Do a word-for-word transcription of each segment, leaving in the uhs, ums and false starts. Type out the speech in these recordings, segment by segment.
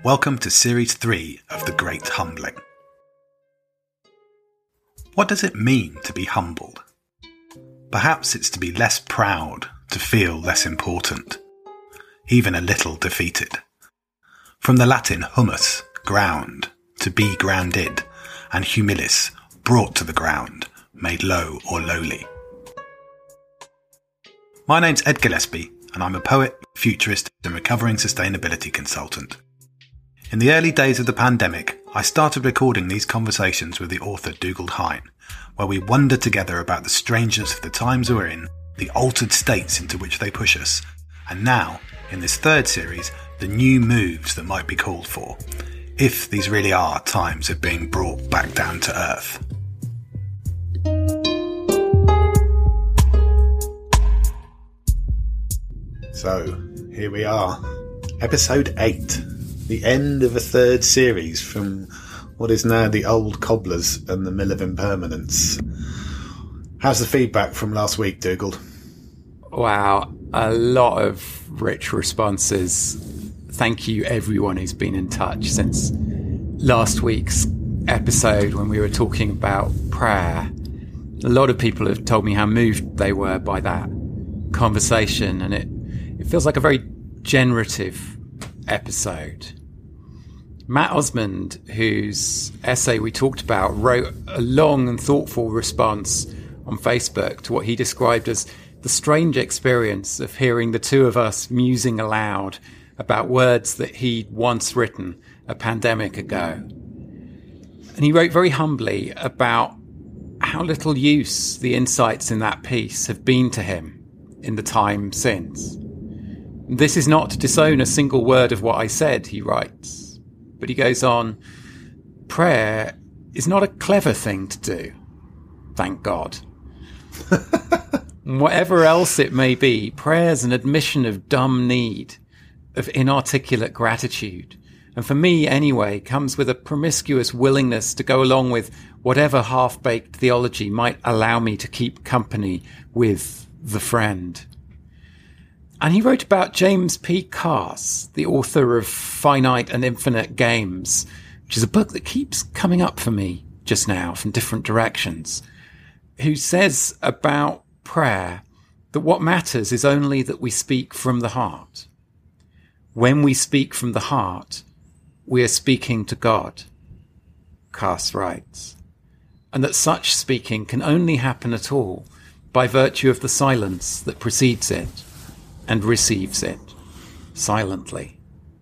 Welcome to Series three of The Great Humbling. What does it mean to be humbled? Perhaps it's to be less proud, to feel less important, even a little defeated. From the Latin humus, ground, to be grounded, and humilis, brought to the ground, made low or lowly. My name's Ed Gillespie, and I'm a poet, futurist, and recovering sustainability consultant. In the early days of the pandemic, I started recording these conversations with the author Dougal Hine, where we wonder together about the strangeness of the times we're in, the altered states into which they push us, and now, in this third series, the new moves that might be called for, if these really are times of being brought back down to earth. So, here we are, episode eight. The end of a third series from what is now the Old Cobblers and the Mill of Impermanence. How's the feedback from last week, Dougal? Wow, a lot of rich responses. Thank you everyone who's been in touch since last week's episode when we were talking about prayer. A lot of people have told me how moved they were by that conversation, and it, it feels like a very generative episode. Matt Osmond, whose essay we talked about, wrote a long and thoughtful response on Facebook to what he described as the strange experience of hearing the two of us musing aloud about words that he'd once written a pandemic ago. And he wrote very humbly about how little use the insights in that piece have been to him in the time since. This is not to disown a single word of what I said, he writes. But he goes on, prayer is not a clever thing to do, thank God. Whatever else it may be, prayer's an admission of dumb need, of inarticulate gratitude, and for me anyway, comes with a promiscuous willingness to go along with whatever half-baked theology might allow me to keep company with the friend. And he wrote about James P. Carse, the author of Finite and Infinite Games, which is a book that keeps coming up for me just now from different directions, who says about prayer that what matters is only that we speak from the heart. When we speak from the heart, we are speaking to God, Carse writes, and that such speaking can only happen at all by virtue of the silence that precedes it and receives it silently.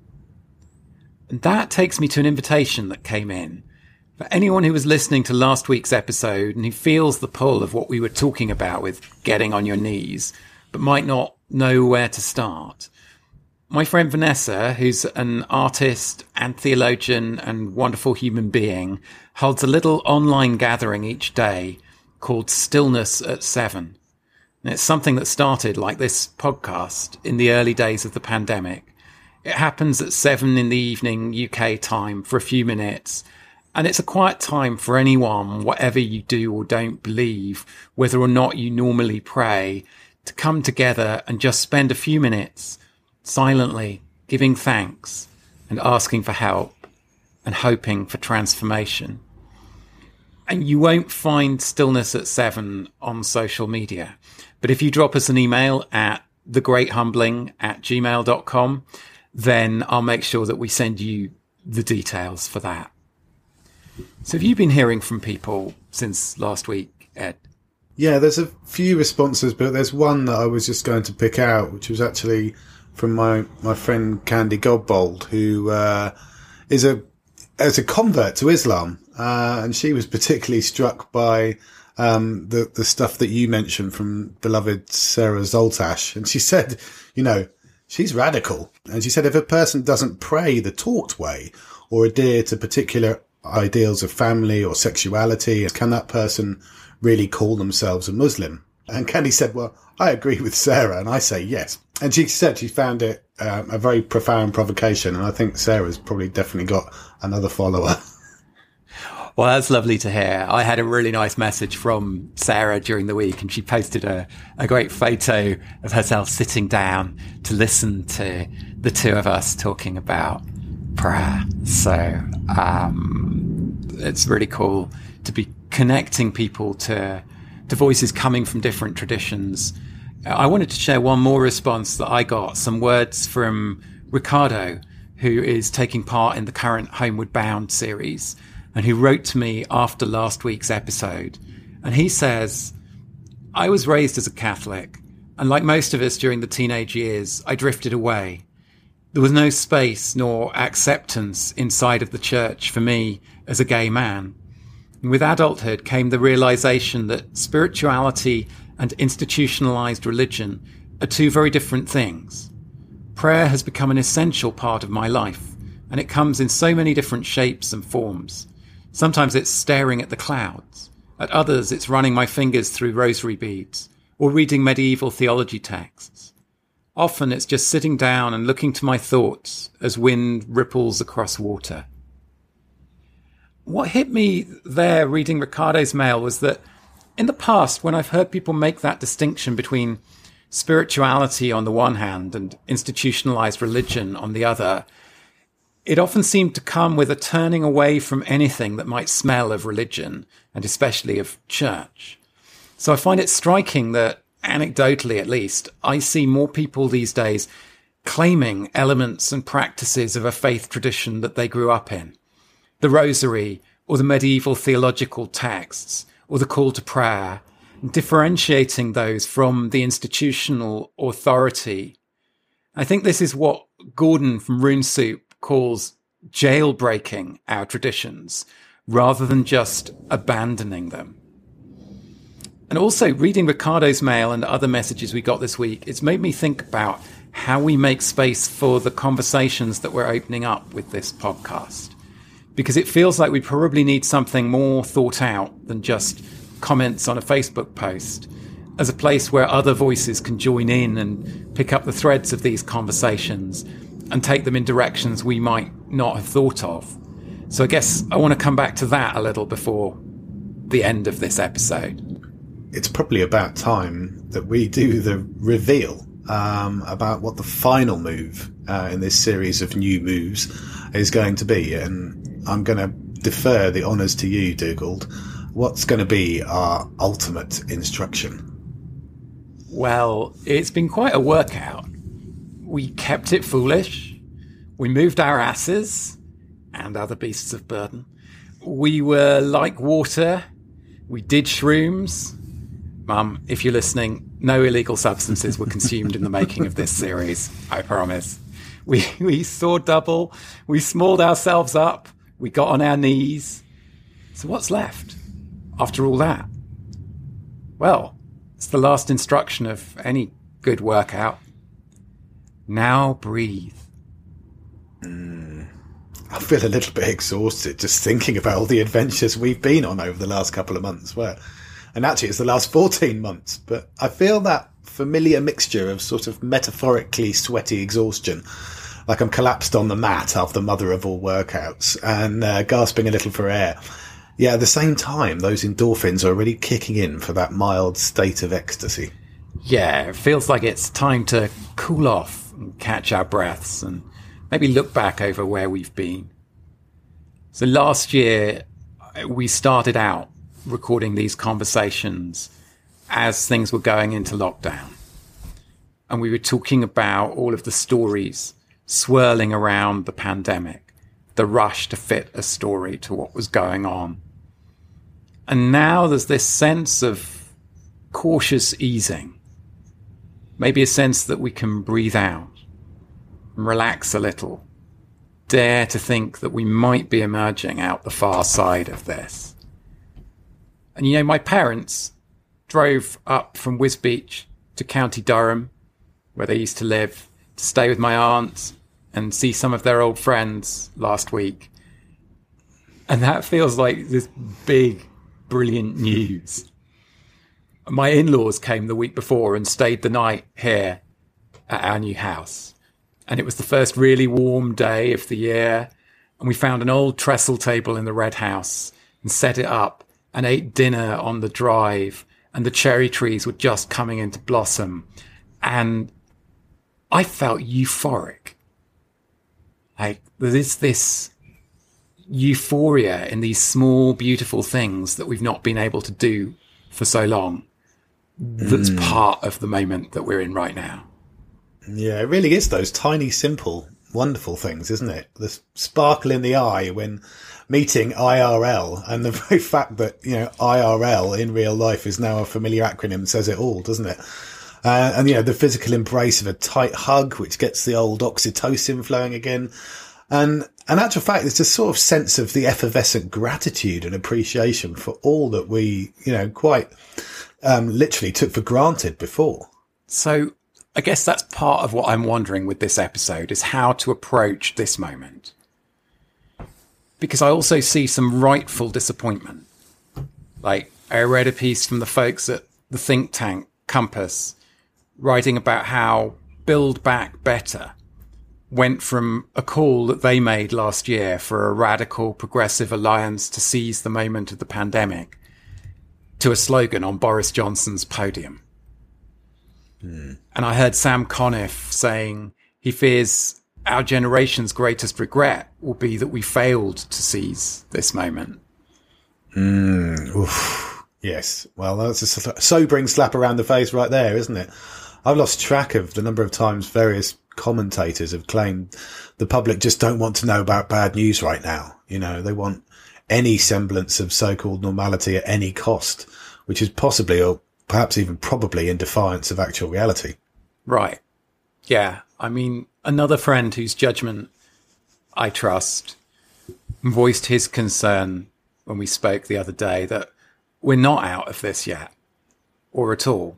And that takes me to an invitation that came in. For anyone who was listening to last week's episode and who feels the pull of what we were talking about with getting on your knees, but might not know where to start, my friend Vanessa, who's an artist and theologian and wonderful human being, holds a little online gathering each day called Stillness at Seven. And it's something that started like this podcast in the early days of the pandemic. It happens at seven in the evening U K time for a few minutes. And it's a quiet time for anyone, whatever you do or don't believe, whether or not you normally pray, to come together and just spend a few minutes silently giving thanks and asking for help and hoping for transformation. And you won't find Stillness at Seven on social media. But if you drop us an email at thegreathumbling at gmail dot com, then I'll make sure that we send you the details for that. So have you been hearing from people since last week, Ed? Yeah, there's a few responses, but there's one that I was just going to pick out, which was actually from my, my friend Candy Godbold, who uh, is a is a convert to Islam. Uh, and she was particularly struck by um, the, the stuff that you mentioned from beloved Sarah Zoltash. And she said, you know, she's radical. And she said, if a person doesn't pray the taught way or adhere to particular ideals of family or sexuality, can that person really call themselves a Muslim? And Candy said, well, I agree with Sarah. And I say yes. And she said she found it um, a very profound provocation. And I think Sarah's probably definitely got another follower. Well, that's lovely to hear. I had a really nice message from Sarah during the week, and she posted a, a great photo of herself sitting down to listen to the two of us talking about prayer. So um, it's really cool to be connecting people to, to voices coming from different traditions. I wanted to share one more response that I got, some words from Ricardo, who is taking part in the current Homeward Bound series, and who wrote to me after last week's episode. And he says, I was raised as a Catholic, and like most of us during the teenage years, I drifted away. There was no space nor acceptance inside of the church for me as a gay man. And with adulthood came the realization that spirituality and institutionalized religion are two very different things. Prayer has become an essential part of my life, and it comes in so many different shapes and forms. Sometimes it's staring at the clouds. At others, it's running my fingers through rosary beads or reading medieval theology texts. Often it's just sitting down and looking to my thoughts as wind ripples across water. What hit me there reading Ricardo's mail was that in the past, when I've heard people make that distinction between spirituality on the one hand and institutionalized religion on the other, it often seemed to come with a turning away from anything that might smell of religion, and especially of church. So I find it striking that, anecdotally at least, I see more people these days claiming elements and practices of a faith tradition that they grew up in. The rosary, or the medieval theological texts, or the call to prayer, differentiating those from the institutional authority. I think this is what Gordon from Rune Soup calls jailbreaking our traditions, rather than just abandoning them. And also, reading Ricardo's mail and other messages we got this week, it's made me think about how we make space for the conversations that we're opening up with this podcast. Because it feels like we probably need something more thought out than just comments on a Facebook post, as a place where other voices can join in and pick up the threads of these conversations and take them in directions we might not have thought of. So I guess I want to come back to that a little before the end of this episode. It's probably about time that we do the reveal um, about what the final move uh, in this series of new moves is going to be. And I'm going to defer the honours to you, Dugald. What's going to be our ultimate instruction? Well, it's been quite a workout. We kept it foolish. We moved our asses and other beasts of burden. We were like water. We did shrooms. Mum, if you're listening, no illegal substances were consumed in the making of this series, I promise. We, we saw double. We smalled ourselves up. We got on our knees. So what's left after all that? Well, it's the last instruction of any good workout. Now breathe. Mm. I feel a little bit exhausted just thinking about all the adventures we've been on over the last couple of months. Well, and actually it's the last fourteen months, but I feel that familiar mixture of sort of metaphorically sweaty exhaustion, like I'm collapsed on the mat after the mother of all workouts and uh, gasping a little for air. Yeah, at the same time, those endorphins are already kicking in for that mild state of ecstasy. Yeah, it feels like it's time to cool off and catch our breaths and maybe look back over where we've been. So last year, we started out recording these conversations as things were going into lockdown. And we were talking about all of the stories swirling around the pandemic, the rush to fit a story to what was going on. And now there's this sense of cautious easing, maybe a sense that we can breathe out and relax a little, dare to think that we might be emerging out the far side of this. And you know, my parents drove up from Wisbech to County Durham, where they used to live, to stay with my aunt and see some of their old friends last week. And that feels like this big, brilliant news. My in-laws came the week before and stayed the night here at our new house. And it was the first really warm day of the year. And we found an old trestle table in the red house and set it up and ate dinner on the drive. And the cherry trees were just coming into blossom. And I felt euphoric. Like, there is this euphoria in these small, beautiful things that we've not been able to do for so long. That's mm. part of the moment that we're in right now. Yeah, it really is those tiny, simple, wonderful things, isn't it? The sparkle in the eye when meeting I R L, and the very fact that, you know, I R L in real life is now a familiar acronym says it all, doesn't it? Uh, and, you know, the physical embrace of a tight hug, which gets the old oxytocin flowing again. And in actual fact, there's this sort of sense of the effervescent gratitude and appreciation for all that we, you know, quite um, literally took for granted before. So I guess that's part of what I'm wondering with this episode, is how to approach this moment. Because I also see some rightful disappointment. Like, I read a piece from the folks at the think tank Compass writing about how Build Back Better went from a call that they made last year for a radical progressive alliance to seize the moment of the pandemic to a slogan on Boris Johnson's podium. Hmm. And I heard Sam Conniff saying he fears our generation's greatest regret will be that we failed to seize this moment. Mm, oof. Yes. Well, that's a sobering slap around the face right there, isn't it? I've lost track of the number of times various commentators have claimed the public just don't want to know about bad news right now. You know, they want any semblance of so-called normality at any cost, which is possibly or perhaps even probably in defiance of actual reality. Right. Yeah. I mean, another friend whose judgment I trust voiced his concern when we spoke the other day that we're not out of this yet, or at all.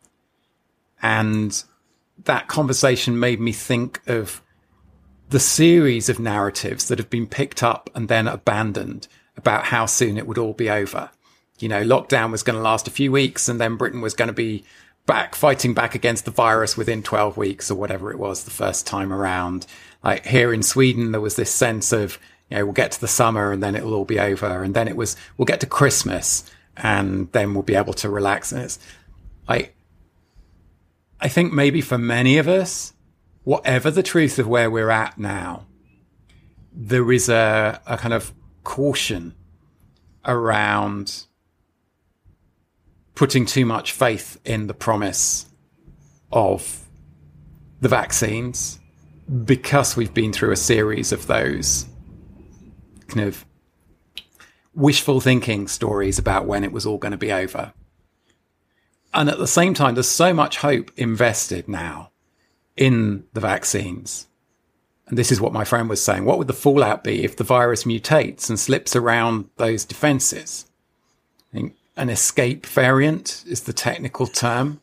And that conversation made me think of the series of narratives that have been picked up and then abandoned about how soon it would all be over. You know, lockdown was going to last a few weeks, and then Britain was going to be back fighting back against the virus within twelve weeks or whatever it was the first time around. Like here in Sweden, there was this sense of, you know, we'll get to the summer and then it'll all be over. And then it was, we'll get to Christmas and then we'll be able to relax. And it's like, I think maybe for many of us, whatever the truth of where we're at now, there is a, a kind of caution around putting too much faith in the promise of the vaccines, because we've been through a series of those kind of wishful thinking stories about when it was all going to be over. And at the same time, there's so much hope invested now in the vaccines. And this is what my friend was saying. What would the fallout be if the virus mutates and slips around those defenses? I think an escape variant is the technical term.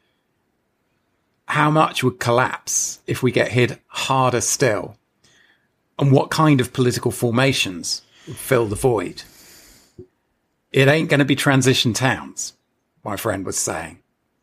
How much would collapse if we get hit harder still? And what kind of political formations would fill the void? It ain't going to be transition towns, my friend was saying.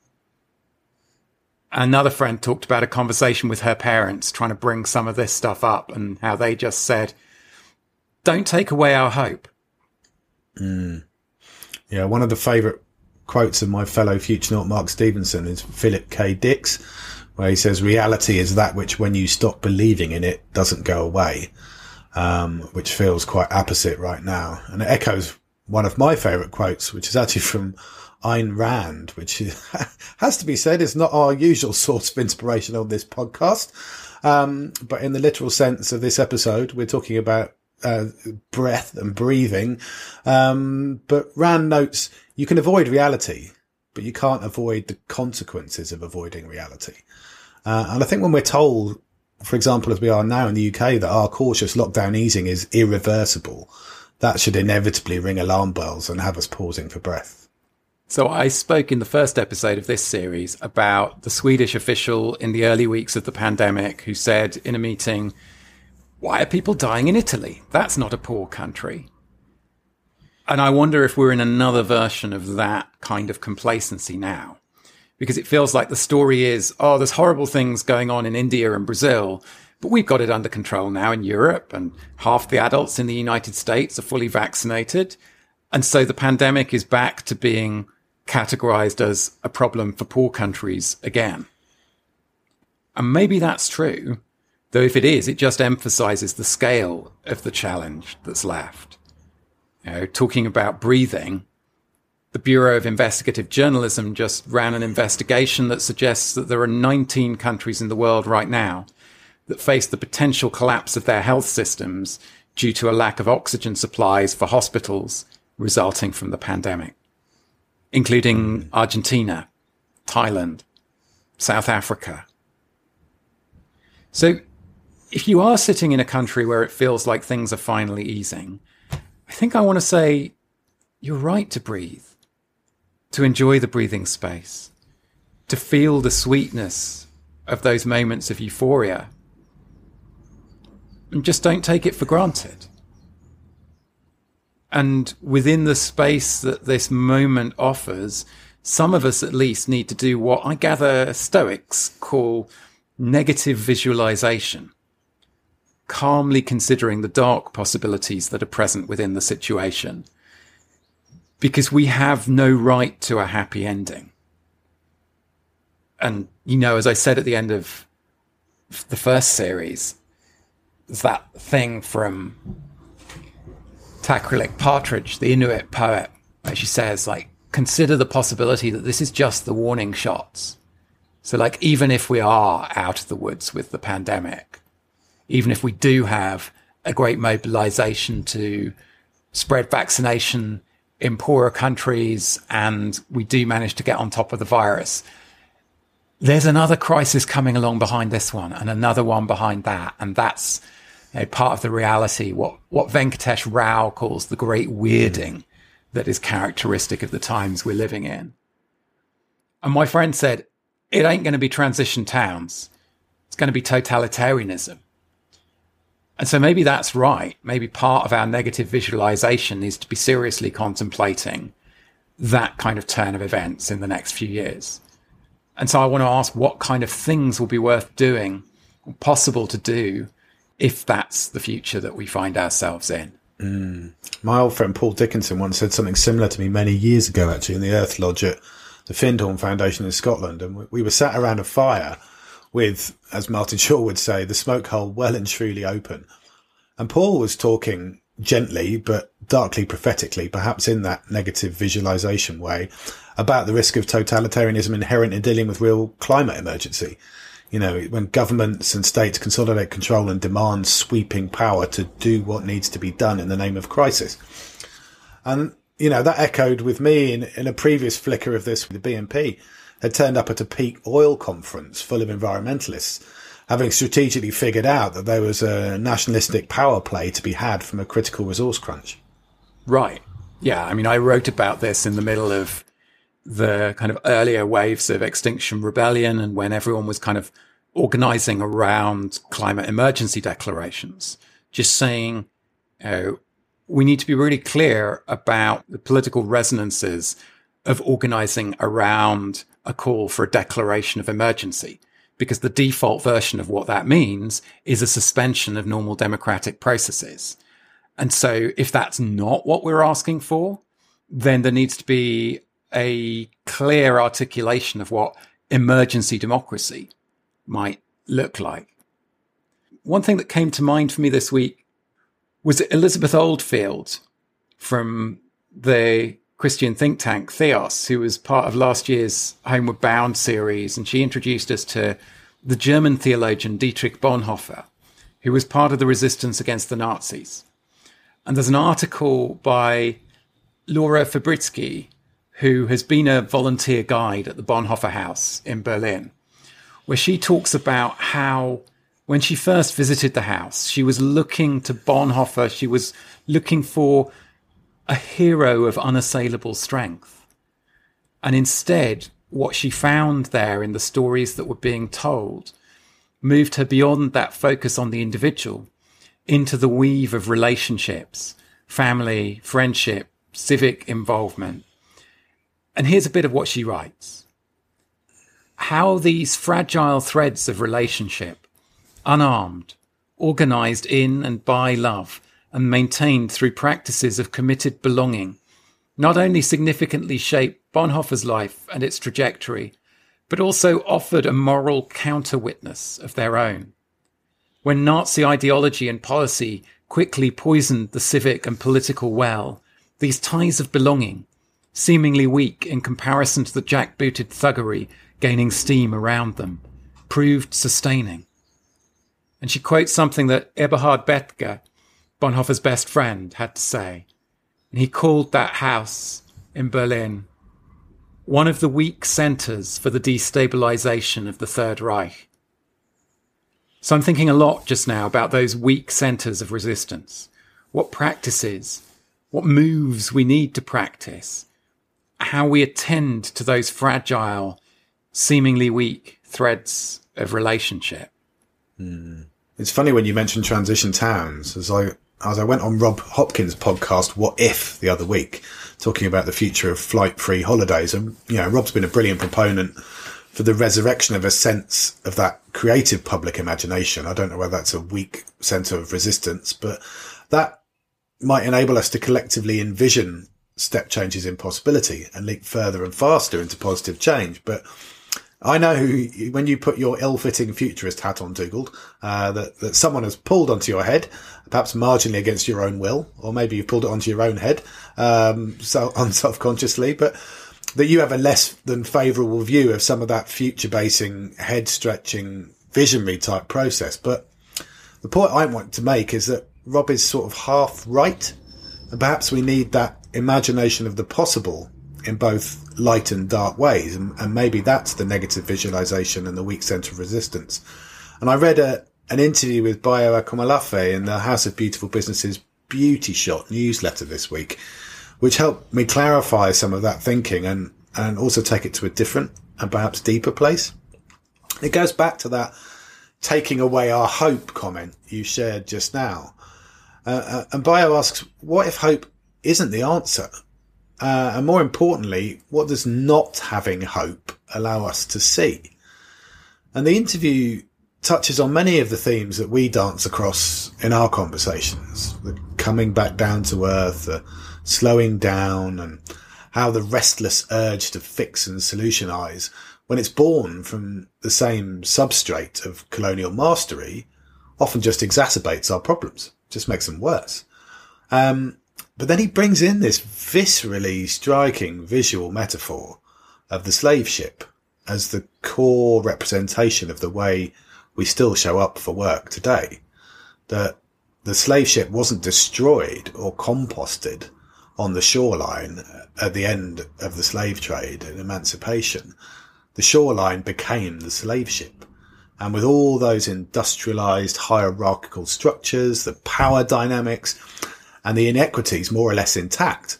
Another friend talked about a conversation with her parents trying to bring some of this stuff up and how they just said, don't take away our hope. Mm. Yeah, one of the favourite quotes of my fellow Futurenaut Mark Stevenson is Philip K. Dick's, where he says, reality is that which, when you stop believing in it, doesn't go away, um, which feels quite opposite right now. And it echoes one of my favourite quotes, which is actually from Ayn Rand, which has to be said is not our usual source of inspiration on this podcast. Um, but in the literal sense of this episode, we're talking about uh, breath and breathing. Um, but Rand notes, you can avoid reality, but you can't avoid the consequences of avoiding reality. Uh, and I think when we're told, for example, as we are now in the U K, that our cautious lockdown easing is irreversible, that should inevitably ring alarm bells and have us pausing for breath. So I spoke in the first episode of this series about the Swedish official in the early weeks of the pandemic who said in a meeting, why are people dying in Italy? That's not a poor country. And I wonder if we're in another version of that kind of complacency now, because it feels like the story is, oh, there's horrible things going on in India and Brazil, but we've got it under control now in Europe, and half the adults in the United States are fully vaccinated. And so the pandemic is back to being categorized as a problem for poor countries again. And maybe that's true, Though if it is, it just emphasizes the scale of the challenge that's left. You know, talking about breathing, the Bureau of Investigative Journalism just ran an investigation that suggests that there are nineteen countries in the world right now that face the potential collapse of their health systems due to a lack of oxygen supplies for hospitals resulting from the pandemic, including Argentina, Thailand, South Africa. So if you are sitting in a country where it feels like things are finally easing, I think I want to say you're right to breathe, to enjoy the breathing space, to feel the sweetness of those moments of euphoria. And just don't take it for granted. And within the space that this moment offers, some of us at least need to do what I gather Stoics call negative visualization, calmly considering the dark possibilities that are present within the situation. Because we have no right to a happy ending. And, you know, as I said at the end of the first series, that thing from Takralik Partridge, the Inuit poet, where she says, like, consider the possibility that this is just the warning shots. So, like, even if we are out of the woods with the pandemic, even if we do have a great mobilization to spread vaccination in poorer countries and we do manage to get on top of the virus, there's another crisis coming along behind this one and another one behind that. And that's, you know, part of the reality, what, what Venkatesh Rao calls the great weirding mm. that is characteristic of the times we're living in. And my friend said, it ain't going to be transition towns. It's going to be totalitarianism. And so maybe that's right. Maybe part of our negative visualization is to be seriously contemplating that kind of turn of events in the next few years. And so I want to ask what kind of things will be worth doing, possible to do, if that's the future that we find ourselves in. Mm. My old friend Paul Dickinson once said something similar to me many years ago, actually, in the Earth Lodge at the Findhorn Foundation in Scotland. And we were sat around a fire with, as Martin Shaw would say, the smoke hole well and truly open. And Paul was talking gently, but darkly prophetically, perhaps in that negative visualization way, about the risk of totalitarianism inherent in dealing with real climate emergency. You know, when governments and states consolidate control and demand sweeping power to do what needs to be done in the name of crisis. And, you know, that echoed with me in, in a previous flicker of this. The B N P had turned up at a peak oil conference full of environmentalists, having strategically figured out that there was a nationalistic power play to be had from a critical resource crunch. Right. Yeah. I mean, I wrote about this in the middle of the kind of earlier waves of Extinction Rebellion and when everyone was kind of organizing around climate emergency declarations, just saying, you know, we need to be really clear about the political resonances of organizing around a call for a declaration of emergency, because the default version of what that means is a suspension of normal democratic processes. And so if that's not what we're asking for, then there needs to be a clear articulation of what emergency democracy might look like. One thing that came to mind for me this week was Elizabeth Oldfield from the Christian think tank Theos, who was part of last year's Homeward Bound series, and she introduced us to the German theologian Dietrich Bonhoeffer, who was part of the resistance against the Nazis. And there's an article by Laura Fabritzky, who has been a volunteer guide at the Bonhoeffer House in Berlin, where she talks about how when she first visited the house, she was looking to Bonhoeffer, she was looking for a hero of unassailable strength. And instead, what she found there in the stories that were being told moved her beyond that focus on the individual into the weave of relationships, family, friendship, civic involvement. And here's a bit of what she writes. How these fragile threads of relationship, unarmed, organized in and by love, and maintained through practices of committed belonging, not only significantly shaped Bonhoeffer's life and its trajectory, but also offered a moral counter-witness of their own. when Nazi ideology and policy quickly poisoned the civic and political well, these ties of belonging, seemingly weak in comparison to the jackbooted thuggery gaining steam around them, proved sustaining. And she quotes something that Eberhard Bethge, Bonhoeffer's best friend, had to say. And he called that house in Berlin one of the weak centres for the destabilisation of the Third Reich. So I'm thinking a lot just now about those weak centres of resistance, what practices, what moves we need to practice, how we attend to those fragile, seemingly weak threads of relationship. Mm. It's funny when you mention transition towns, as I as I went on Rob Hopkins' podcast, What If, the other week, talking about the future of flight-free holidays. And, you know, Rob's been a brilliant proponent for the resurrection of a sense of that creative public imagination. I don't know whether that's a weak centre of resistance, but that might enable us to collectively envision step changes in possibility and leap further and faster into positive change. But I know who, when you put your ill-fitting futurist hat on, Dougal, uh, that, that someone has pulled onto your head, perhaps marginally against your own will, or maybe you've pulled it onto your own head, um, so unselfconsciously, but that you have a less than favourable view of some of that future-basing, head-stretching, visionary type process. But the point I want to make is that Rob is sort of half right, and perhaps we need that imagination of the possible in both light and dark ways, and, and maybe that's the negative visualization and the weak centre of resistance. And I read a, an interview with Bayo Akomolafe in the House of Beautiful Business's Beauty Shot newsletter this week, which helped me clarify some of that thinking and, and also take it to a different and perhaps deeper place. It goes back to that taking away our hope comment you shared just now. Uh, and Bayo asks, what if hope isn't the answer? Uh, and more importantly, what does not having hope allow us to see? And the interview touches on many of the themes that we dance across in our conversations, the coming back down to earth, the slowing down, and how the restless urge to fix and solutionize, when it's born from the same substrate of colonial mastery, often just exacerbates our problems, just makes them worse. Um, But then he brings in this viscerally striking visual metaphor of the slave ship as the core representation of the way we still show up for work today. That the slave ship wasn't destroyed or composted on the shoreline at the end of the slave trade and emancipation. The shoreline became the slave ship. And with all those industrialized hierarchical structures, the power dynamics, and the inequities more or less intact.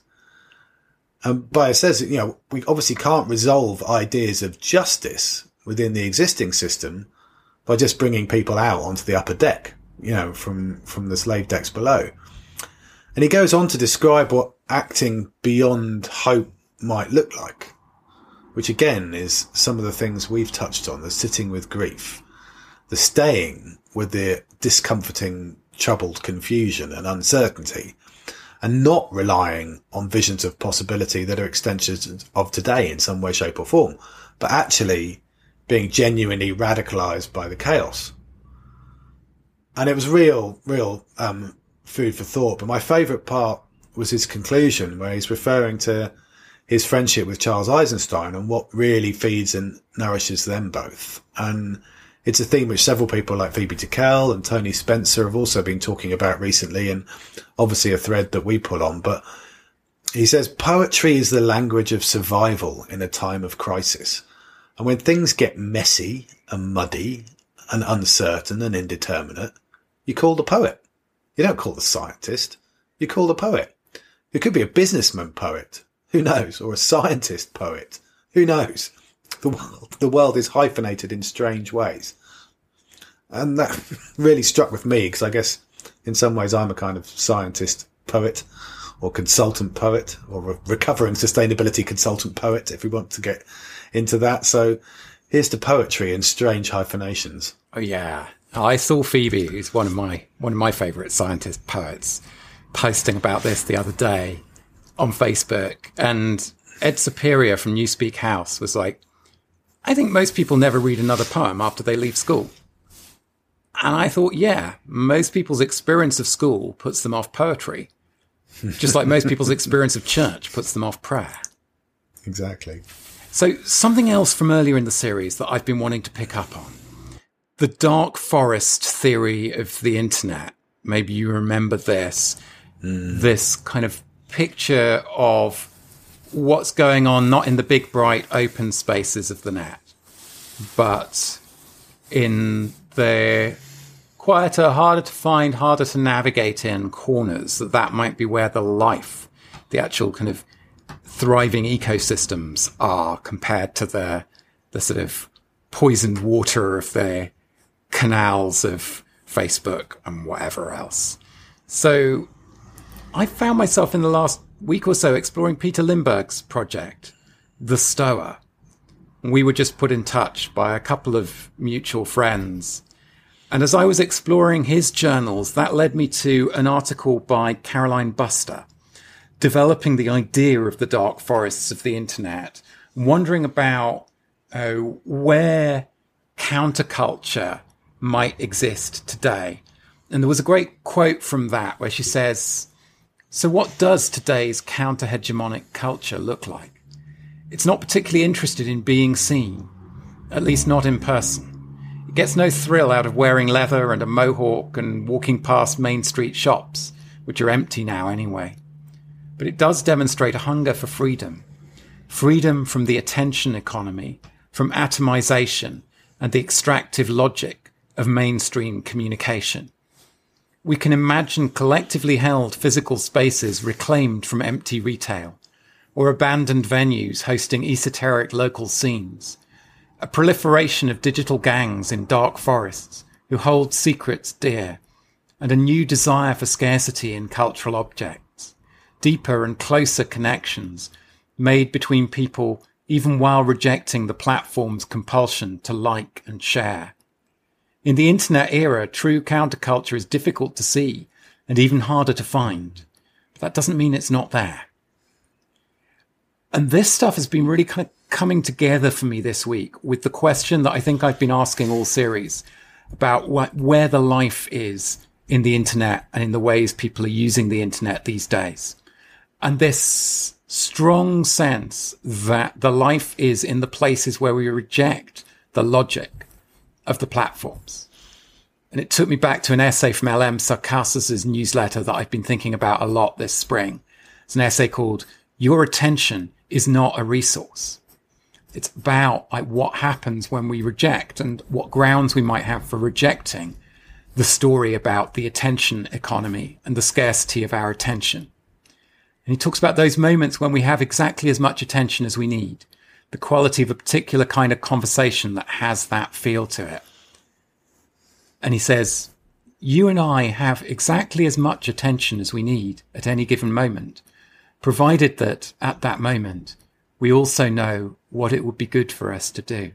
And Bayo says, you know, we obviously can't resolve ideas of justice within the existing system by just bringing people out onto the upper deck, you know, from, from the slave decks below. And he goes on to describe what acting beyond hope might look like, which again is some of the things we've touched on, the sitting with grief, the staying with the discomforting troubled confusion and uncertainty, and not relying on visions of possibility that are extensions of today in some way, shape or form, but actually being genuinely radicalized by the chaos. And it was real, real um, food for thought. But my favourite part was his conclusion, where he's referring to his friendship with Charles Eisenstein and what really feeds and nourishes them both. And it's a theme which several people like Phoebe Tickell and Tony Spencer have also been talking about recently, and obviously a thread that we pull on. But he says poetry is the language of survival in a time of crisis. And when things get messy and muddy and uncertain and indeterminate, you call the poet. You don't call the scientist. You call the poet. It could be a businessman poet. Who knows? Or a scientist poet. Who knows? The world, the world is hyphenated in strange ways. And that really struck with me because I guess in some ways I'm a kind of scientist poet or consultant poet or re- recovering sustainability consultant poet, if we want to get into that. So here's to poetry and strange hyphenations. Oh, yeah. I saw Phoebe, who's one of my one of my favourite scientist poets, posting about this the other day on Facebook. And Ed Superior from Newspeak House was like, I think most people never read another poem after they leave school. And I thought, yeah, most people's experience of school puts them off poetry, just like most people's experience of church puts them off prayer. Exactly. So something else from earlier in the series that I've been wanting to pick up on, the dark forest theory of the internet. Maybe you remember this, mm. this kind of picture of what's going on, not in the big, bright, open spaces of the net, but in the quieter, harder to find, harder to navigate in corners, that that might be where the life, the actual kind of thriving ecosystems are compared to the the sort of poisoned water of the canals of Facebook and whatever else. So I found myself in the last week or so exploring Peter Lindbergh's project, The Stoa. We were just put in touch by a couple of mutual friends. And as I was exploring his journals, that led me to an article by Caroline Buster, developing the idea of the dark forests of the internet, wondering about uh, where counterculture might exist today. And there was a great quote from that where she says, "So what does today's counter-hegemonic culture look like? It's not particularly interested in being seen, at least not in person. It gets no thrill out of wearing leather and a mohawk and walking past Main Street shops, which are empty now anyway. But it does demonstrate a hunger for freedom. Freedom from the attention economy, from atomization and the extractive logic of mainstream communication. We can imagine collectively held physical spaces reclaimed from empty retail, or abandoned venues hosting esoteric local scenes, a proliferation of digital gangs in dark forests who hold secrets dear, and a new desire for scarcity in cultural objects, deeper and closer connections made between people even while rejecting the platform's compulsion to like and share. In the internet era, true counterculture is difficult to see and even harder to find, but that doesn't mean it's not there." And this stuff has been really kind of coming together for me this week with the question that I think I've been asking all series about what, where the life is in the internet and in the ways people are using the internet these days. And this strong sense that the life is in the places where we reject the logic of the platforms. And it took me back to an essay from L M Sarkassus's newsletter that I've been thinking about a lot this spring. It's an essay called "Your Attention is Not a Resource." It's about like what happens when we reject and what grounds we might have for rejecting the story about the attention economy and the scarcity of our attention. And he talks about those moments when we have exactly as much attention as we need, the quality of a particular kind of conversation that has that feel to it. And he says, you and I have exactly as much attention as we need at any given moment, provided that at that moment, we also know what it would be good for us to do.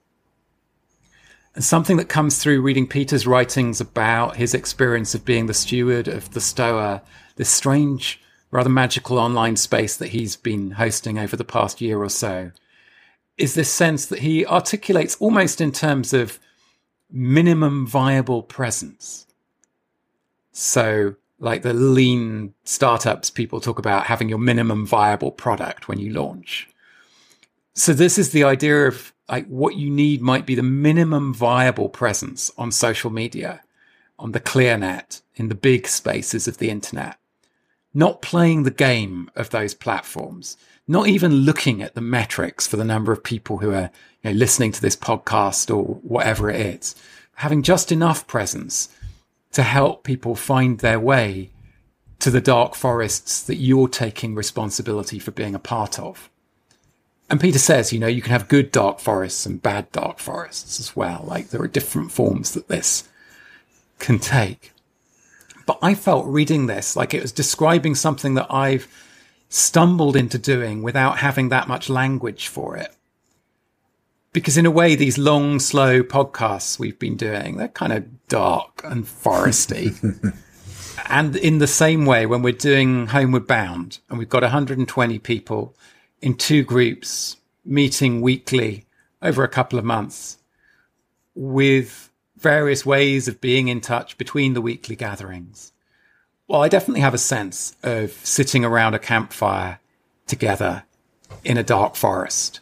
And something that comes through reading Peter's writings about his experience of being the steward of the Stoa, this strange, rather magical online space that he's been hosting over the past year or so, is this sense that he articulates almost in terms of minimum viable presence. So, like the lean startups, people talk about having your minimum viable product when you launch. So this is the idea of like what you need might be the minimum viable presence on social media, on the clear net, in the big spaces of the internet. Not playing the game of those platforms, not even looking at the metrics for the number of people who are, you know, listening to this podcast or whatever it is, having just enough presence to help people find their way to the dark forests that you're taking responsibility for being a part of. And Peter says, you know, you can have good dark forests and bad dark forests as well. Like there are different forms that this can take. But I felt reading this like it was describing something that I've stumbled into doing without having that much language for it. Because in a way, these long, slow podcasts we've been doing, they're kind of dark and foresty. And in the same way, when we're doing Homeward Bound and we've got one hundred twenty people in two groups meeting weekly over a couple of months with various ways of being in touch between the weekly gatherings. Well, I definitely have a sense of sitting around a campfire together in a dark forest.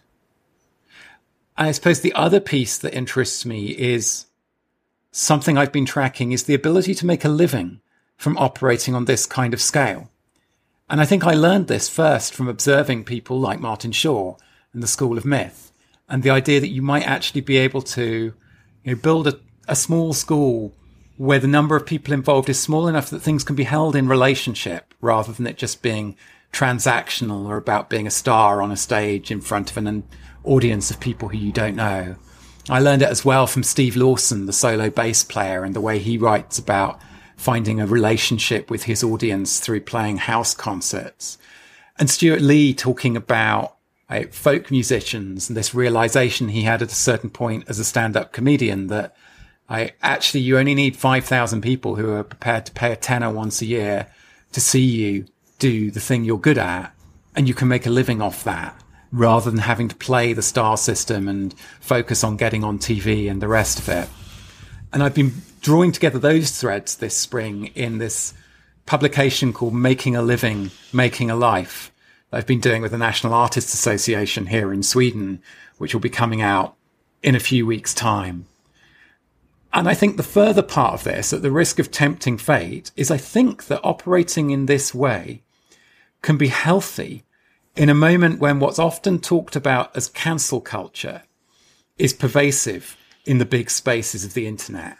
And I suppose the other piece that interests me is something I've been tracking is the ability to make a living from operating on this kind of scale. And I think I learned this first from observing people like Martin Shaw and the School of Myth, and the idea that you might actually be able to, you know, build a, a small school where the number of people involved is small enough that things can be held in relationship rather than it just being transactional or about being a star on a stage in front of an, an audience of people who you don't know. I learned it as well from Steve Lawson, the solo bass player, and the way he writes about finding a relationship with his audience through playing house concerts. And Stuart Lee talking about uh, folk musicians and this realization he had at a certain point as a stand-up comedian that I actually, you only need five thousand people who are prepared to pay a tenner once a year to see you do the thing you're good at, and you can make a living off that rather than having to play the star system and focus on getting on T V and the rest of it. And I've been drawing together those threads this spring in this publication called Making a Living, Making a Life that I've been doing with the National Artists Association here in Sweden, which will be coming out in a few weeks' time. And I think the further part of this, at the risk of tempting fate, is I think that operating in this way can be healthy in a moment when what's often talked about as cancel culture is pervasive in the big spaces of the internet.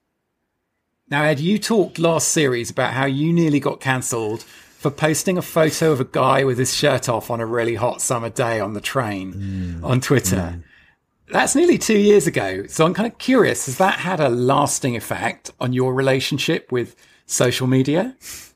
Now, Ed, you talked last series about how you nearly got cancelled for posting a photo of a guy with his shirt off on a really hot summer day on the train mm. on Twitter. Mm. That's nearly two years ago. So I'm kind of curious, has that had a lasting effect on your relationship with social media?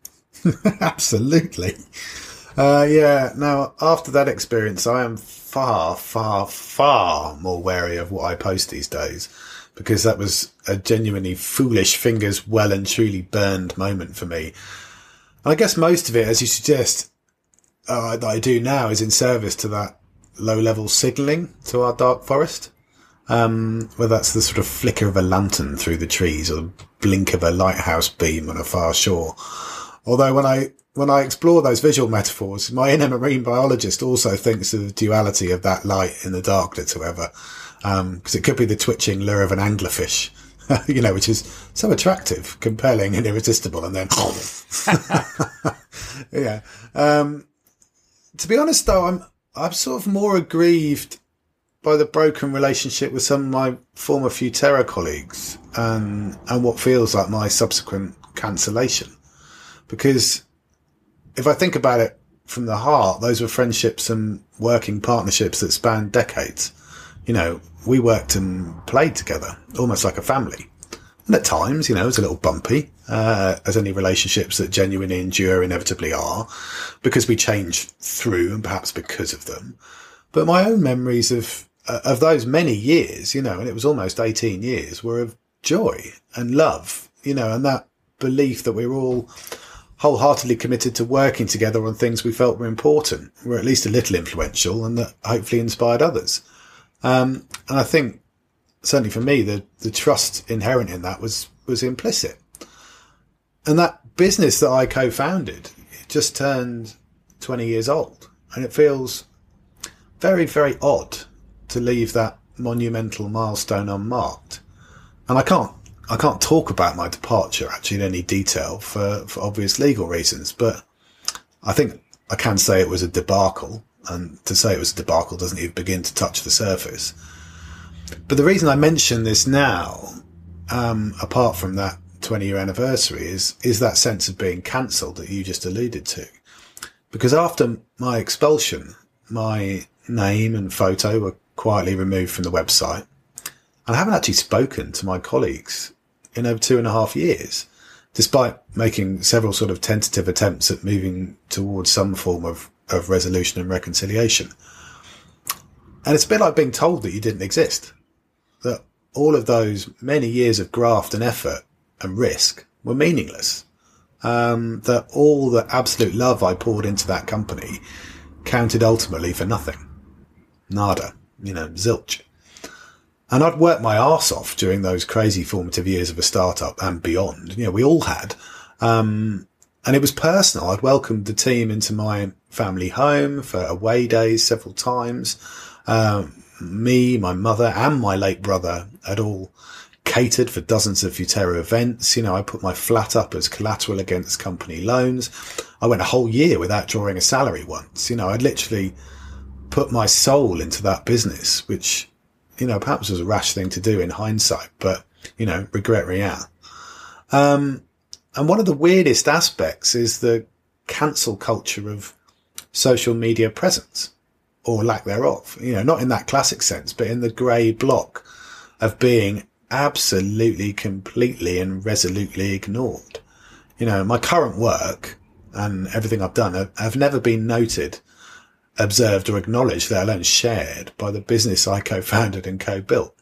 Absolutely. Uh, yeah. Now, after that experience, I am far, far, far more wary of what I post these days, because that was a genuinely foolish, fingers well and truly burned moment for me. And I guess most of it, as you suggest, uh, that I do now is in service to that low-level signalling to our dark forest. Um, whether that's the sort of flicker of a lantern through the trees or the blink of a lighthouse beam on a far shore. Although when I when I explore those visual metaphors, my inner marine biologist also thinks of the duality of that light in the darkness, however, because um, it could be the twitching lure of an anglerfish, you know, which is so attractive, compelling and irresistible, and then yeah. Um, to be honest, though, I'm I'm sort of more aggrieved by the broken relationship with some of my former Futerra colleagues and and what feels like my subsequent cancellation. Because if I think about it from the heart, those were friendships and working partnerships that spanned decades. You know, we worked and played together, almost like a family. And at times, you know, it was a little bumpy, uh, as any relationships that genuinely endure inevitably are, because we change through and perhaps because of them. But my own memories of, uh, of those many years, you know, and it was almost eighteen years, were of joy and love, you know, and that belief that we were all wholeheartedly committed to working together on things we felt were important, were at least a little influential, and that hopefully inspired others. Um, and I think, certainly for me, the, the trust inherent in that was, was implicit. And that business that I co-founded, it just turned twenty years old. And it feels very, very odd to leave that monumental milestone unmarked. And I can't, I can't talk about my departure actually in any detail for, for obvious legal reasons, but I think I can say it was a debacle. And to say it was a debacle doesn't even begin to touch the surface. But the reason I mention this now, um, apart from that twenty year anniversary, is, is that sense of being cancelled that you just alluded to. Because after my expulsion, my name and photo were quietly removed from the website. And I haven't actually spoken to my colleagues in over two and a half years, despite making several sort of tentative attempts at moving towards some form of, of resolution and reconciliation. And it's a bit like being told that you didn't exist, that all of those many years of graft and effort and risk were meaningless, um, that all the absolute love I poured into that company counted ultimately for nothing. Nada, you know, zilch. And I'd worked my arse off during those crazy formative years of a startup and beyond. You know, we all had. Um, and it was personal. I'd welcomed the team into my family home for away days several times. Um, me, my mother and my late brother had all catered for dozens of Futera events. You know, I put my flat up as collateral against company loans. I went a whole year without drawing a salary once. You know, I'd literally put my soul into that business, which, you know, perhaps was a rash thing to do in hindsight, but, you know, regret real. Um, and one of the weirdest aspects is the cancel culture of social media presence, or lack thereof. You know, not in that classic sense, but in the grey block of being absolutely, completely and resolutely ignored. You know, my current work and everything I've done have, have never been noted, observed or acknowledged, let alone shared by the business I co-founded and co-built.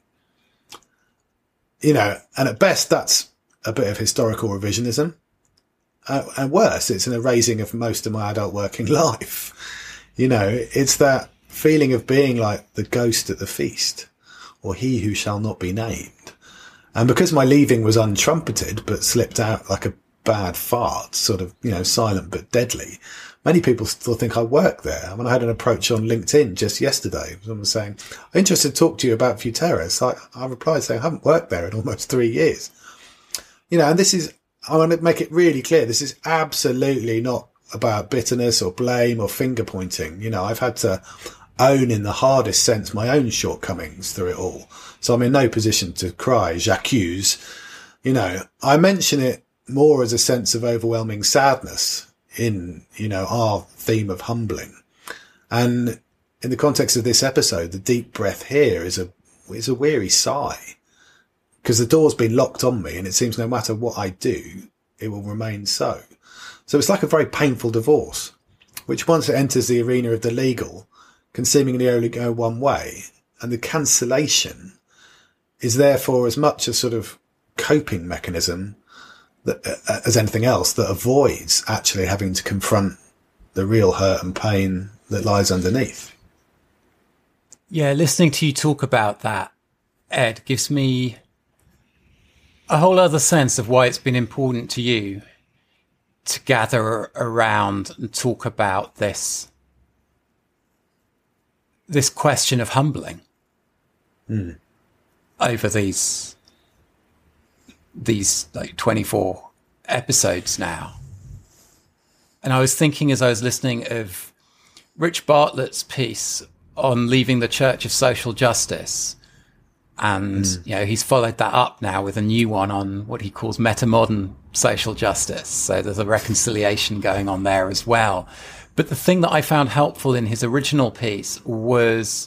You know, and at best that's a bit of historical revisionism. Uh, and worse, it's an erasing of most of my adult working life. You know, it's that feeling of being like the ghost at the feast, or he who shall not be named. And because my leaving was untrumpeted, but slipped out like a bad fart, sort of, you know, silent but deadly, many people still think I work there. I mean, I had an approach on LinkedIn just yesterday. Someone was saying, I'm interested to talk to you about Futera. So I, I replied saying, I haven't worked there in almost three years. You know, and this is, I want to make it really clear, this is absolutely not about bitterness or blame or finger pointing. You know, I've had to own in the hardest sense my own shortcomings through it all. So I'm in no position to cry, j'accuse. You know, I mention it more as a sense of overwhelming sadness in, you know, our theme of humbling. And in the context of this episode, the deep breath here is a, is a weary sigh, because the door's been locked on me and it seems no matter what I do, it will remain so. So it's like a very painful divorce, which once it enters the arena of the legal can seemingly only go one way. And the cancellation is therefore as much a sort of coping mechanism that, uh, as anything else, that avoids actually having to confront the real hurt and pain that lies underneath. Yeah, listening to you talk about that, Ed, gives me a whole other sense of why it's been important to you to gather around and talk about this, this question of humbling mm. over these, these like twenty-four episodes now. And I was thinking as I was listening of Rich Bartlett's piece on leaving the Church of Social Justice. And, mm. you know, he's followed that up now with a new one on what he calls metamodern social justice. So there's a reconciliation going on there as well. But the thing that I found helpful in his original piece was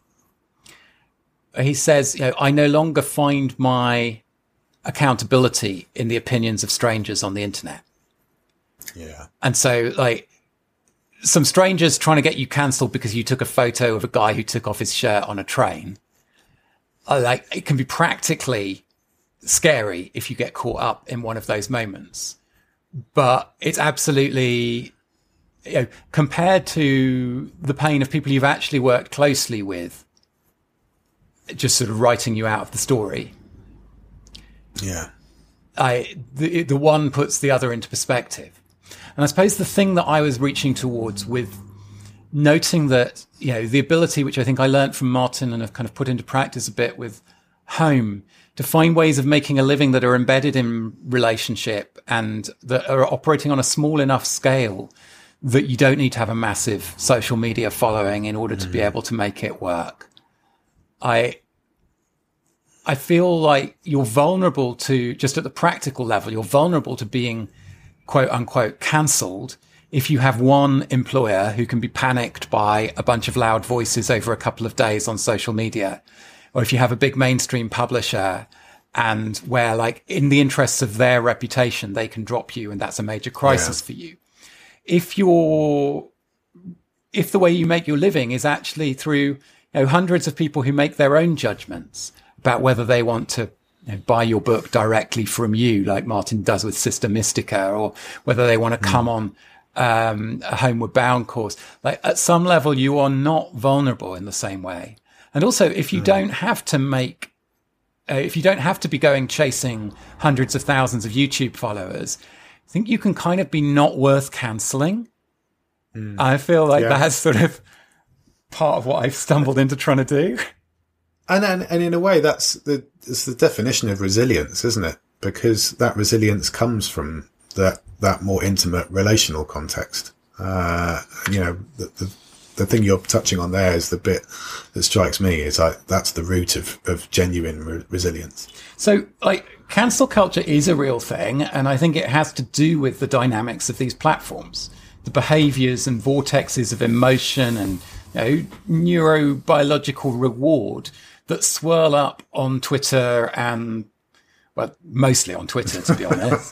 he says, you know, I no longer find my accountability in the opinions of strangers on the internet. Yeah. And so, like, some strangers trying to get you cancelled because you took a photo of a guy who took off his shirt on a train. Like, it can be practically scary if you get caught up in one of those moments, but it's absolutely, you know, compared to the pain of people you've actually worked closely with, just sort of writing you out of the story. Yeah. I, the, the one puts the other into perspective. And I suppose the thing that I was reaching towards with noting that, you know, the ability, which I think I learned from Martin and have kind of put into practice a bit with Home, to find ways of making a living that are embedded in relationship and that are operating on a small enough scale that you don't need to have a massive social media following in order to mm. be able to make it work. I, I feel like you're vulnerable to, just at the practical level, you're vulnerable to being quote unquote cancelled if you have one employer who can be panicked by a bunch of loud voices over a couple of days on social media, or if you have a big mainstream publisher and where, like, in the interests of their reputation, they can drop you and that's a major crisis yeah. for you. If you're, if the way you make your living is actually through, you know, hundreds of people who make their own judgments about whether they want to, you know, buy your book directly from you, like Martin does with Sister Mystica, or whether they want to mm. come on um, a Homeward Bound course. Like, at some level, you are not vulnerable in the same way. And also, if you mm. don't have to make, uh, if you don't have to be going chasing hundreds of thousands of YouTube followers, I think you can kind of be not worth cancelling. Mm. I feel like yeah. that's sort of part of what I've stumbled into trying to do. And, and and in a way, that's the it's the definition of resilience, isn't it? Because that resilience comes from that that more intimate relational context. Uh, you know, the, the the thing you're touching on there is the bit that strikes me is like that's the root of of genuine re- resilience. So, like, cancel culture is a real thing, and I think it has to do with the dynamics of these platforms, the behaviours and vortexes of emotion and, you know, neurobiological reward that swirl up on Twitter and, well, mostly on Twitter, to be honest.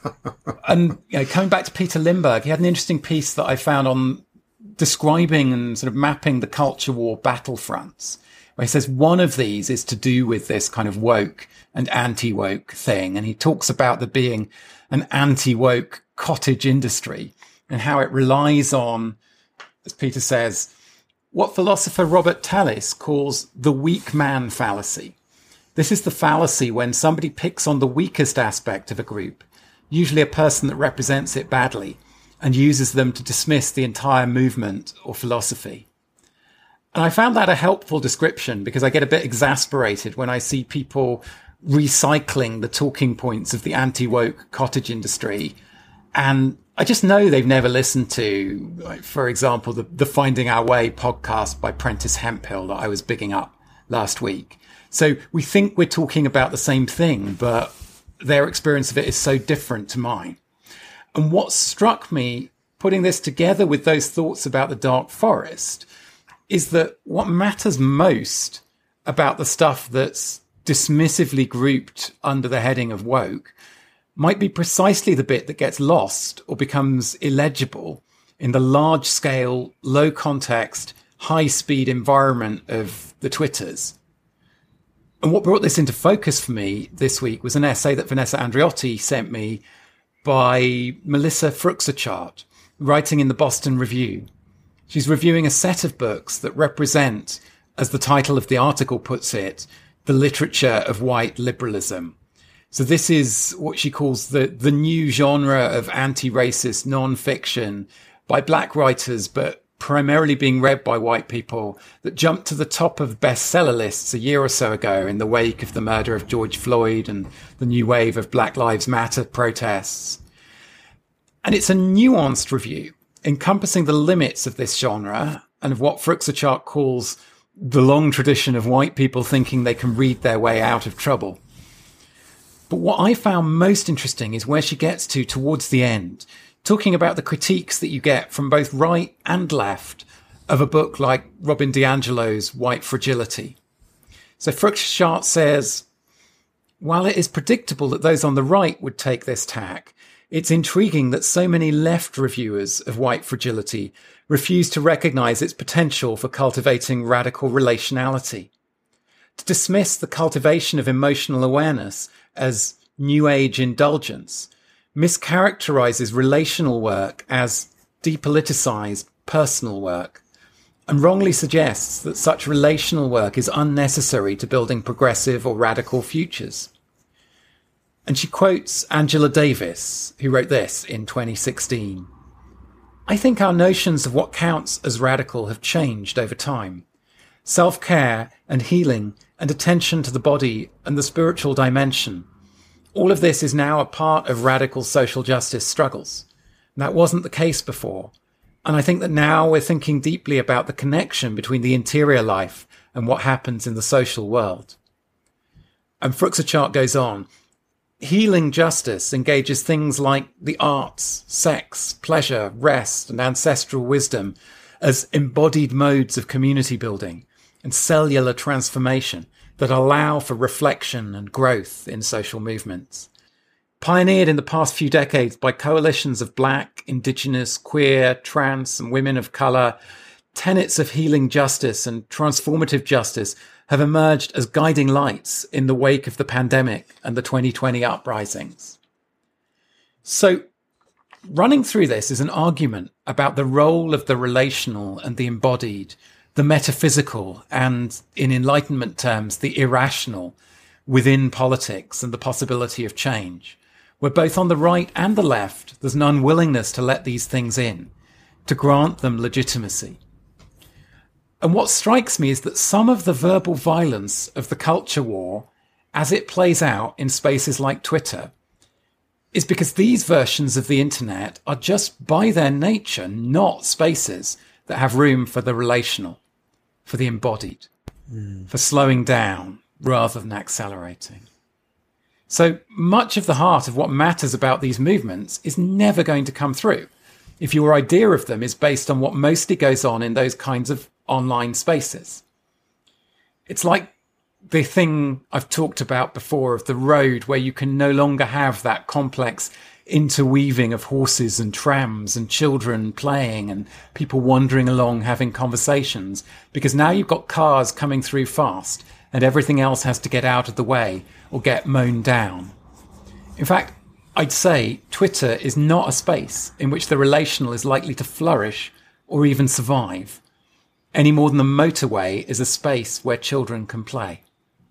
And, you know, coming back to Peter Lindbergh, he had an interesting piece that I found on describing and sort of mapping the culture war battlefronts, where he says one of these is to do with this kind of woke and anti-woke thing. And he talks about there being an anti-woke cottage industry and how it relies on, as Peter says, what philosopher Robert Tallis calls the weak man fallacy. This is the fallacy when somebody picks on the weakest aspect of a group, usually a person that represents it badly, and uses them to dismiss the entire movement or philosophy. And I found that a helpful description because I get a bit exasperated when I see people recycling the talking points of the anti-woke cottage industry. And I just know they've never listened to, like, for example, the, the Finding Our Way podcast by Prentice Hemphill that I was bigging up last week. So we think we're talking about the same thing, but their experience of it is so different to mine. And what struck me, putting this together with those thoughts about the dark forest, is that what matters most about the stuff that's dismissively grouped under the heading of woke might be precisely the bit that gets lost or becomes illegible in the large-scale, low-context, high-speed environment of the Twitters. And what brought this into focus for me this week was an essay that Vanessa Andreotti sent me by Melissa Fruxachart, writing in the Boston Review. She's reviewing a set of books that represent, as the title of the article puts it, the literature of white liberalism. So this is what she calls the, the new genre of anti-racist non-fiction by black writers, but primarily being read by white people, that jumped to the top of bestseller lists a year or so ago in the wake of the murder of George Floyd and the new wave of Black Lives Matter protests. And it's a nuanced review encompassing the limits of this genre and of what Fruxachart calls the long tradition of white people thinking they can read their way out of trouble. But what I found most interesting is where she gets to towards the end, talking about the critiques that you get from both right and left of a book like Robin DiAngelo's White Fragility. So Fruxachart says, while it is predictable that those on the right would take this tack, it's intriguing that so many left reviewers of White Fragility refuse to recognize its potential for cultivating radical relationality. To dismiss the cultivation of emotional awareness as New Age indulgence mischaracterizes relational work as depoliticized personal work, and wrongly suggests that such relational work is unnecessary to building progressive or radical futures. And she quotes Angela Davis, who wrote this in twenty sixteen. I think our notions of what counts as radical have changed over time. Self-care and healing and attention to the body and the spiritual dimension. All of this is now a part of radical social justice struggles. That wasn't the case before. And I think that now we're thinking deeply about the connection between the interior life and what happens in the social world. And Fruxachart goes on. Healing justice engages things like the arts, sex, pleasure, rest, and ancestral wisdom as embodied modes of community building and cellular transformation that allow for reflection and growth in social movements. Pioneered in the past few decades by coalitions of Black, Indigenous, queer, trans, and women of colour, tenets of healing justice and transformative justice have emerged as guiding lights in the wake of the pandemic and the twenty twenty uprisings. So, running through this is an argument about the role of the relational and the embodied the metaphysical and, in Enlightenment terms, the irrational within politics and the possibility of change, where both on the right and the left, there's an unwillingness to let these things in, to grant them legitimacy. And what strikes me is that some of the verbal violence of the culture war, as it plays out in spaces like Twitter, is because these versions of the internet are just by their nature not spaces that have room for the relational, for the embodied, mm. for slowing down rather than accelerating. So much of the heart of what matters about these movements is never going to come through if your idea of them is based on what mostly goes on in those kinds of online spaces. It's like the thing I've talked about before of the road, where you can no longer have that complex interweaving of horses and trams and children playing and people wandering along having conversations, because now you've got cars coming through fast and everything else has to get out of the way or get mown down. In fact, I'd say Twitter is not a space in which the relational is likely to flourish or even survive, any more than the motorway is a space where children can play.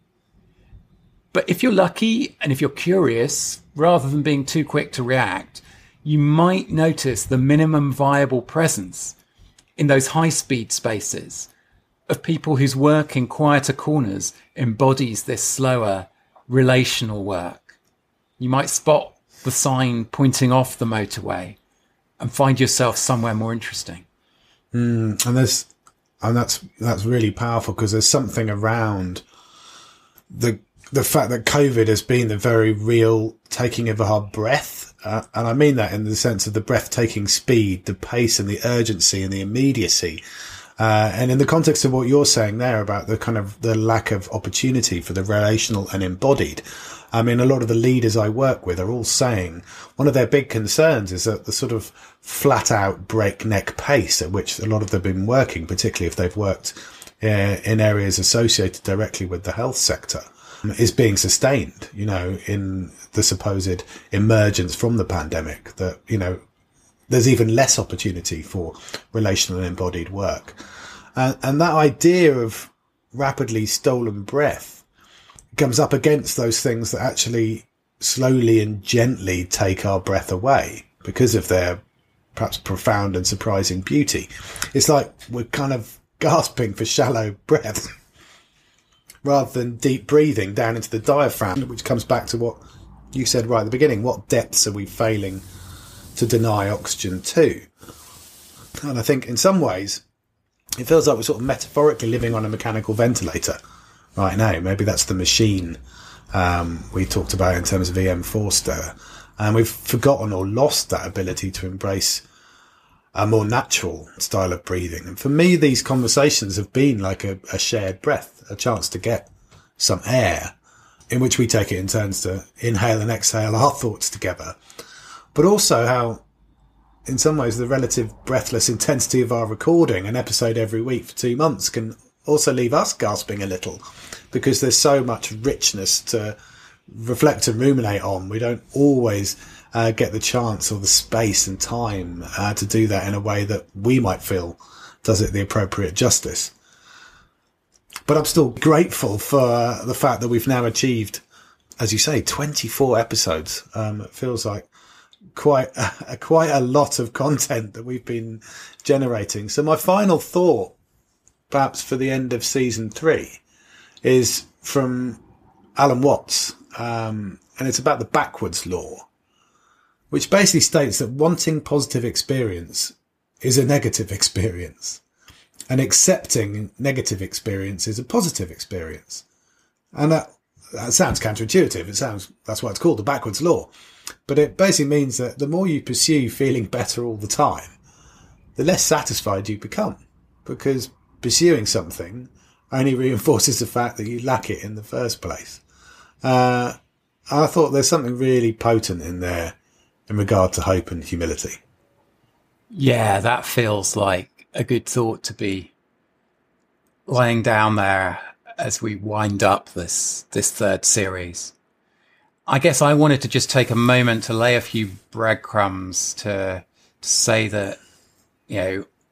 But if you're lucky and if you're curious, rather than being too quick to react, you might notice the minimum viable presence in those high-speed spaces of people whose work in quieter corners embodies this slower relational work. You might spot the sign pointing off the motorway and find yourself somewhere more interesting. Mm, and there's, and that's that's really powerful, because there's something around the the fact that COVID has been the very real taking of our breath. Uh, and I mean that in the sense of the breathtaking speed, the pace and the urgency and the immediacy. Uh, and in the context of what you're saying there about the kind of the lack of opportunity for the relational and embodied, I mean, a lot of the leaders I work with are all saying one of their big concerns is that the sort of flat out breakneck pace at which a lot of them have been working, particularly if they've worked uh, in areas associated directly with the health sector, is being sustained, you know, in the supposed emergence from the pandemic, that, you know, there's even less opportunity for relational and embodied work. And, and that idea of rapidly stolen breath comes up against those things that actually slowly and gently take our breath away because of their perhaps profound and surprising beauty. It's like we're kind of gasping for shallow breath rather than deep breathing down into the diaphragm, which comes back to what you said right at the beginning. What depths are we failing to deny oxygen to? And I think in some ways it feels like we're sort of metaphorically living on a mechanical ventilator right now. Maybe that's the machine um, we talked about in terms of E M Forster, and we've forgotten or lost that ability to embrace a more natural style of breathing. And for me, these conversations have been like a, a shared breath, a chance to get some air in which we take it in turns to inhale and exhale our thoughts together. But also how, in some ways, the relative breathless intensity of our recording, an episode every week for two months, can also leave us gasping a little, because there's so much richness to reflect and ruminate on. We don't always uh, get the chance or the space and time uh, to do that in a way that we might feel does it the appropriate justice. But I'm still grateful for the fact that we've now achieved, as you say, twenty-four episodes. Um, it feels like quite a, quite a lot of content that we've been generating. So my final thought, perhaps for the end of season three, is from Alan Watts, um, and it's about the backwards law, which basically states that wanting positive experience is a negative experience, and accepting negative experience is a positive experience. And that, that sounds counterintuitive. It sounds, that's why it's called the backwards law. But it basically means that the more you pursue feeling better all the time, the less satisfied you become, because pursuing something only reinforces the fact that you lack it in the first place. Uh, I thought there's something really potent in there in regard to hope and humility. Yeah, that feels like a good thought to be laying down there as we wind up this this third series. I guess I wanted to just take a moment to lay a few breadcrumbs to, to say that, you know,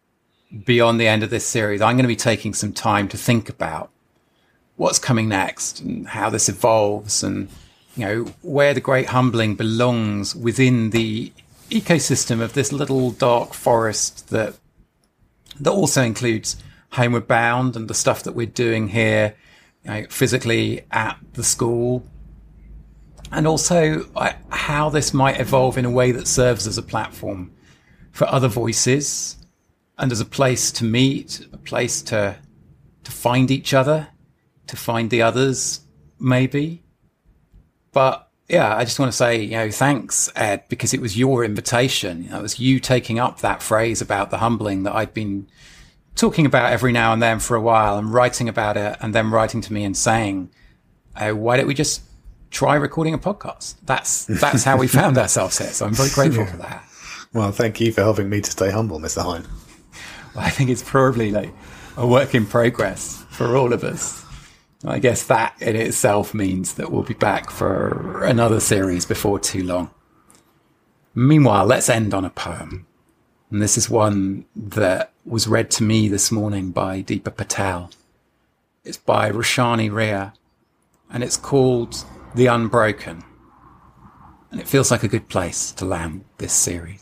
beyond the end of this series, I'm going to be taking some time to think about what's coming next and how this evolves, and, you know, where the Great Humbling belongs within the ecosystem of this little dark forest that that also includes Homeward Bound and the stuff that we're doing here, you know, physically at the school, and also uh, how this might evolve in a way that serves as a platform for other voices and as a place to meet, a place to to find each other, to find the others, maybe. But yeah, I just want to say, you know, thanks, Ed, because it was your invitation. You know, it was you taking up that phrase about the humbling that I'd been talking about every now and then for a while, and writing about it, and then writing to me and saying, oh, why don't we just try recording a podcast? That's that's how we found ourselves here. So I'm very grateful yeah. for that. Well, thank you for helping me to stay humble, Mister Hine. Well, I think it's probably like a work in progress for all of us. I guess that in itself means that we'll be back for another series before too long. Meanwhile, let's end on a poem. And this is one that was read to me this morning by Deepa Patel. It's by Roshani Ria, and it's called The Unbroken. And it feels like a good place to land this series.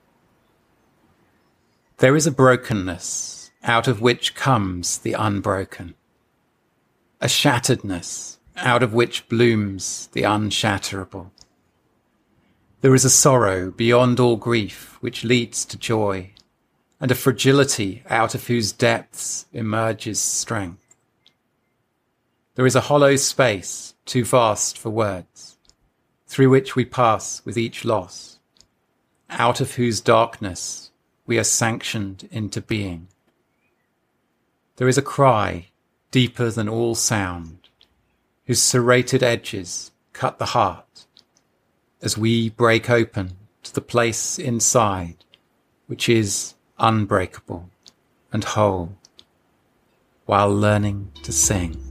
There is a brokenness out of which comes the unbroken. A shatteredness out of which blooms the unshatterable. There is a sorrow beyond all grief which leads to joy, and a fragility out of whose depths emerges strength. There is a hollow space too vast for words, through which we pass with each loss, out of whose darkness we are sanctioned into being. There is a cry deeper than all sound, whose serrated edges cut the heart, as we break open to the place inside which is unbreakable and whole, while learning to sing.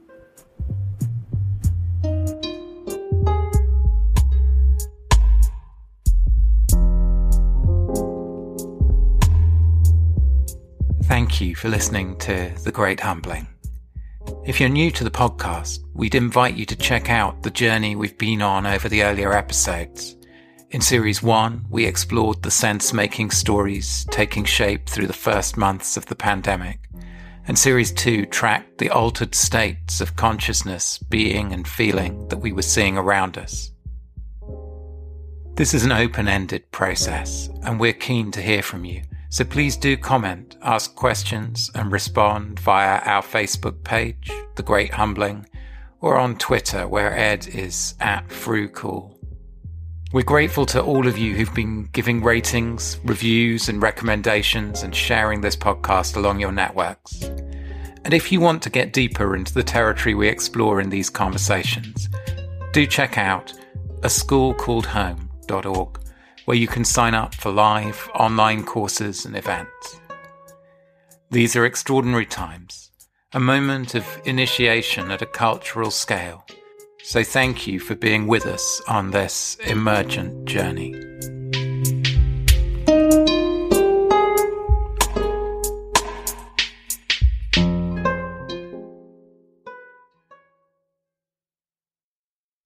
Thank you for listening to The Great Humbling. If you're new to the podcast, we'd invite you to check out the journey we've been on over the earlier episodes. In Series one, we explored the sense-making stories taking shape through the first months of the pandemic, and Series two tracked the altered states of consciousness, being and feeling that we were seeing around us. This is an open-ended process, and we're keen to hear from you. So please do comment, ask questions, and respond via our Facebook page, The Great Humbling, or on Twitter, where Ed is at FruCool. We're grateful to all of you who've been giving ratings, reviews, and recommendations and sharing this podcast along your networks. And if you want to get deeper into the territory we explore in these conversations, do check out a school called home dot org. where you can sign up for live online courses and events. These are extraordinary times, a moment of initiation at a cultural scale. So thank you for being with us on this emergent journey.